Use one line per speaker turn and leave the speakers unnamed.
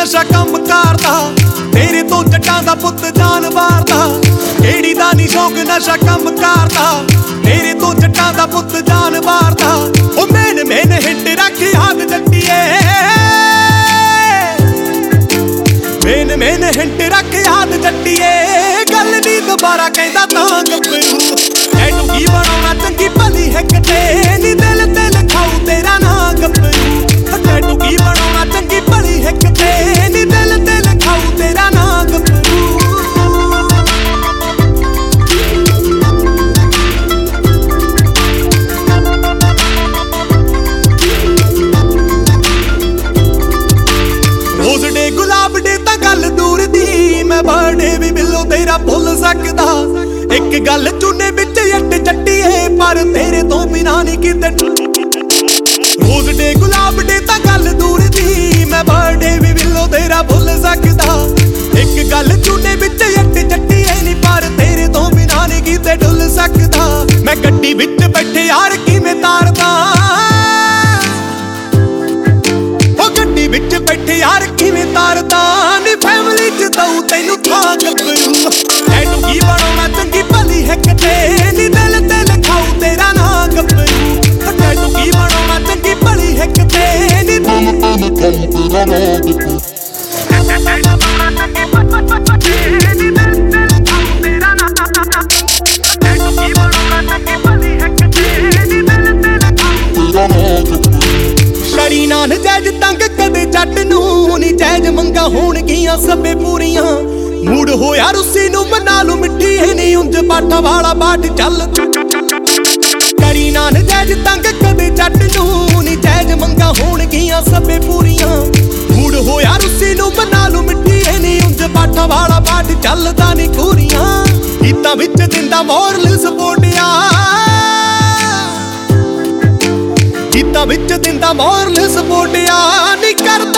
ਨਸ਼ਾ ਕੰਮ ਕਰਦਾ, ਤੇਰੇ ਤੋਂ ਜੱਟਾਂ ਦਾ ਪੁੱਤ ਜਾਨ ਵਾਰਦਾ। ਕਿਹੜੀ ਦਾ ਨੀ ਸ਼ੌਕ ਨਸ਼ਾ ਕੰਮ ਕਰਦਾ, ਤੇਰੇ ਤੋਂ ਜੱਟਾਂ ਦਾ ਪੁੱਤ ਜਾਨ ਵਾਰਦਾ। ਉਹ ਮੈਨ ਹਿੱਟ ਰੱਖ ਆਗ ਜੱਟੀਏ, ਮੈਨ ਹਿੱਟ ਰੱਖ ਆਗ ਜੱਟੀਏ। ਗੱਲ ਨੀ ਦੁਬਾਰਾ ਕਹਿੰਦਾ ਤਾਂ ਗੱਭਰੂ, ਐਨੂੰ ਕੀ ਬਣਾਉਣਾ ਚੰਗੀ ਭਲੀ ਹੈ ਕਿਤੇ ਨੀ ਦਿਲ ਤੇ ਲਿਖਾਊ ਤੇਰਾ ਨਾਂ ਗੱਭਰੂ। ਐਨੂੰ ਕੀ ਬਣਾਉਣਾ ਚੰਗੀ ਭਲੀ ਹੈ ਕਿਤੇ ਨੀ ਦਿਲ ਤੇ ਲਿਖਾਊ ਤੇਰਾ ਨਾਂ ਗੱਭਰੂ। ਰੋਜ਼ ਡੇ ਗੁਲਾਬ ਡੇ ਤਾਂ ਗੱਲ ਦੂਰ ਦੀ, ਮੈਂ ਬਰਥਡੇ ਵੀ ਬਿੱਲੋ ਤੇਰਾ ਭੁੱਲ ਸਕਦਾ। ਇੱਕ ਗੱਲ ਚੂਨੇ ਵਿੱਚ ਅੱਟ ਜੱਟੀਏ, ਪਰ ਤੇਰੇ ਤੋਂ ਬਿਨਾ ਨਹੀਂ ਕਿਤੇ। ਰੋਜ਼ ਡੇ ਗੁਲਾਬ ਡੇ ਤਾਂ ਗੱਲ ਦੂਰ ਦੀ, ਮੈਂ ਬਰਥਡੇ ਵੀ ਬਿੱਲੋ ਤੇਰਾ ਭੁੱਲ ਸਕਦਾ। ਇੱਕ ਗੱਲ ਚੂਨੇ ਵਿੱਚ ਅੱਟ ਜੱਟੀਏ ਨੀ, ਪਰ ਤੇਰੇ ਤੋਂ ਬਿਨਾ ਨਹੀਂ ਕਿਤੇ ਡੁੱਲ ਸਕਦਾ। ਮੈਂ ਗੱਡੀ ਵਿੱਚ ਬੈਠੇ ਯਾਰ ਕਿਵੇਂ ਤਾਰਦਾ, ਗੱਡੀ ਵਿੱਚ ਬੈਠੇ ਯਾਰ ਕਿਵੇਂ ਤਾਰਦਾ ਨੀ। ਫੈਮਿਲੀ ਚ ਦਊ ਤੈਨੂੰ ਥਾਂ ਗੱਭਰੂ, ਐਨੂੰ ਕੀ ਬਣਾਉਣਾ ਚੰਗੀ ਭਲੀ ਹੈ ਕਿਤੇ ਨੀ ਦਿਲ ਤੇ ਲਿਖਾਊ ਤੇਰਾ ਨਾਂ ਗੱਭਰੂ। ਐਨੂੰ ਕੀ ਬਣਾਉਣਾ ਚੰਗੀ ਭਲੀ ਹੈ ਕਿਤੇ ਨੀ ਦਿਲ ਤੇ ਲਿਖਾਊ ਤੇਰਾ ਨਾਂ ਗੱਭਰੂ। ਸ਼ਰੀ ਨਾ ਨਜਾਇਜ਼ ਤੰਗ ਕਦੇ ਜੱਟ ਨੂੰ ਨੀ, ਜਾਇਜ਼ ਮੰਗਾ ਹੋਣਗੀਆਂ ਸਭੇ ਪੂਰੀਆਂ। ਮੂਡ ਹੋਇਆ ਰੁੱਸੀ ਨੂੰ ਬਣਾ ਲੂ ਮਿੱਠੀ ਨੀ, ਉਂਝ ਬਾਟਾ ਵਾਲਾ ਬਾਟ ਚੱਲ। ਕਰੀ ਨਾ ਨਜਾਇਜ਼ ਤੰਗ ਕਦੇ ਜੱਟ ਨੂੰ ਨੀ, ਜਾਇਜ਼ ਮੰਗਾ ਹੋਣਗੀਆਂ ਸਭੇ ਪੂਰੀਆਂ। ਮੂਡ ਹੋਇਆ ਰੁੱਸੀ ਨੂੰ ਬਣਾ ਲੂ ਮਿੱਠੀ ਨੀ, ਉਂਝ ਬਾਟਾ ਵਾਲਾ ਬਾਟ ਚੱਲਦਾ ਨੀ ਖੂਰੀਆਂ। ਗੀਤਾਂ ਵਿੱਚ ਦਿੰਦਾ ਮੋਰਲ ਸਪੋਰਟਿਆ, ਗੀਤਾਂ ਵਿੱਚ ਦਿੰਦਾ ਮੋਰਲ ਸਪੋਰਟਿਆ ਨੀ। ਕਰ